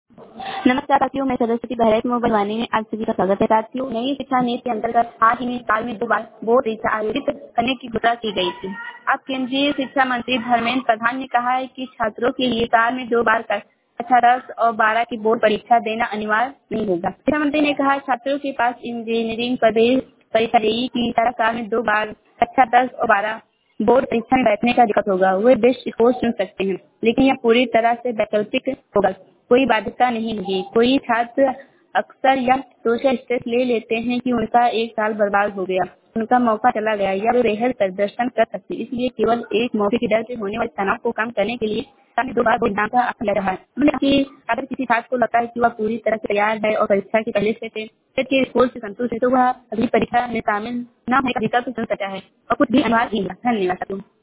नमस्कार साथियों, मैं सरस्वती बहराइच मोबाइल वाणी में आप सभी का स्वागत है। साथियों, नई शिक्षा नीति के अंतर्गत हाल ही में साल में 2 बार बोर्ड परीक्षा आयोजित करने की घोषणा की गई थी। अब केंद्रीय शिक्षा मंत्री धर्मेंद्र प्रधान ने कहा है कि छात्रों के लिए साल में 2 बार कक्षा 10 और 12 की बोर्ड परीक्षा देना अनिवार्य नहीं होगा। शिक्षा मंत्री ने कहा, छात्रों के पास इंजीनियरिंग प्रवेश परीक्षा जेईई की तरह साल में 2 बार कक्षा 10 और 12 बोर्ड परीक्षा में बैठने का दिक्कत होगा। वे बेस्ट स्कोर चुन सकते हैं, लेकिन यह पूरी तरह से वैकल्पिक होगा। कोई बाध्यता नहीं होगी। कोई छात्र अक्सर यह सोचकर स्ट्रेस ले लेते हैं कि उनका एक साल बर्बाद हो गया, उनका मौका चला गया या वे बेहद प्रदर्शन कर सकते। इसलिए केवल एक मौके की डर से होने वाले तनाव को कम करने के लिए साल में 2 बार बोर्ड एग्जाम का ऑप्शन लग रहा है। उन्होंने कहा कि अगर किसी छात्र को लगता है कि वह पूरी तरह से तैयार है और परीक्षा की पहले से सेट के स्कोर से संतुष्ट है, तो वह अगली परीक्षा में शामिल न होने का विकल्प चुन सकता है और कुछ भी अनिवार्य नहीं है। धन्यवाद।